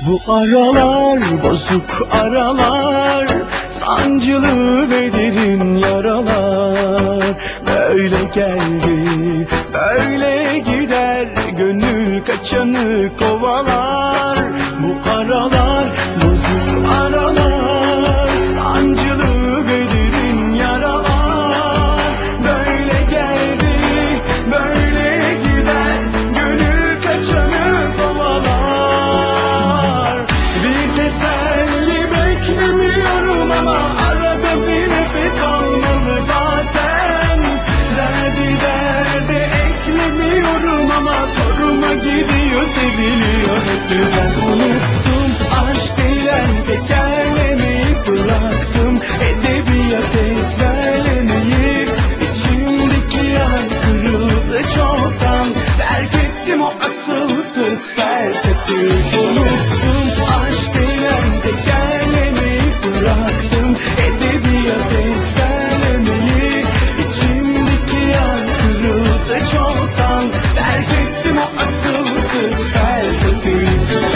Bu aralar bozuk aralar, sancılı ve derin yaralar. Böyle geldi, böyle gider, gönül kaçanı kovalar. Bu aralar bozuk aralar, sancılı ve derin yaralar. Böyle geldi, böyle gider, gönül kaçanı kovalar. Bir teselli beklemiyorum ama arada bir nefes almalı bazen. Derdi derde eklemiyorum ama soruma gidiyor, seviliyor hep güzel. Unuttum aşk denen tekerlemeyi, bıraktım edebiyat ezberlemeyi. İçimdeki yay kırıldı çoktan, terk ettim o asılsız felsefi. Unuttum aşk denen tekerlemeyi, bıraktım edebiyat ezberlemeyi. İçimdeki yay kırıldı çoktan, terk ettim o asılsız felsefi.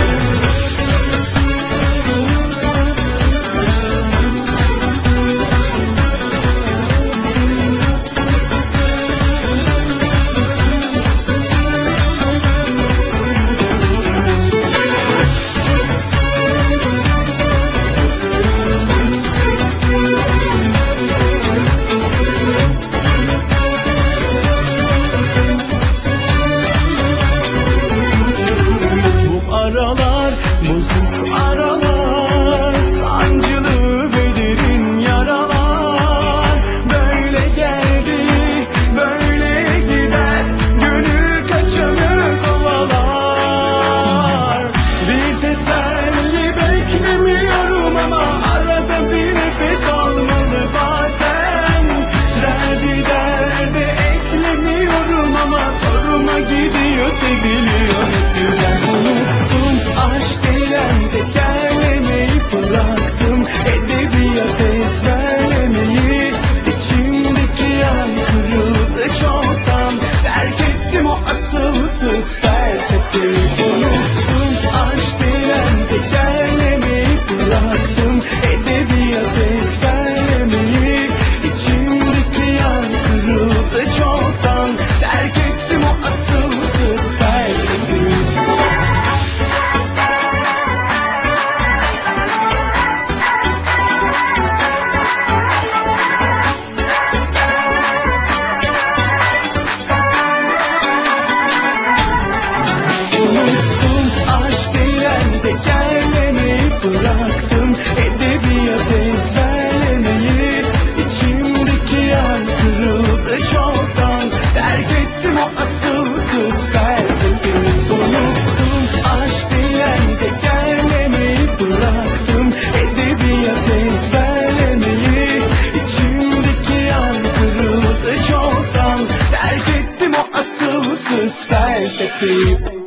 Bu aralar bozuk aralar, sancılı ve derin yaralar. Böyle geldi, böyle gider, gönül kaçanı kovalar. Bir teselli beklemiyorum ama arada bir nefes almalı bazen. Derdi derde eklemiyorum ama soruma gidiyor, seviliyor hep güzel. Unuttum aşk denen tekerlemeyi, bıraktım edebiyat ezberlemeyi. İçimdeki yay kırıldı çoktan, terk ettim o asılsız felsefi. Unuttum aşk denen tekerlemeyi, bıraktım edebiyat ezberlemeyi. İçimdeki yay kırıldı çoktan, terk ettim o asılsız felsefi. Unuttum aşk denen tekerlemeyi, bıraktım edebiyat ezberlemeyi. İçimdeki yay kırıldı çoktan, terk ettim o asılsız felsefi. Unuttum aşk denen tekerlemeyi, bıraktım edebiyat ezberlemeyi. İçimdeki yay kırıldı çoktan, terk ettim o asılsız felsefi.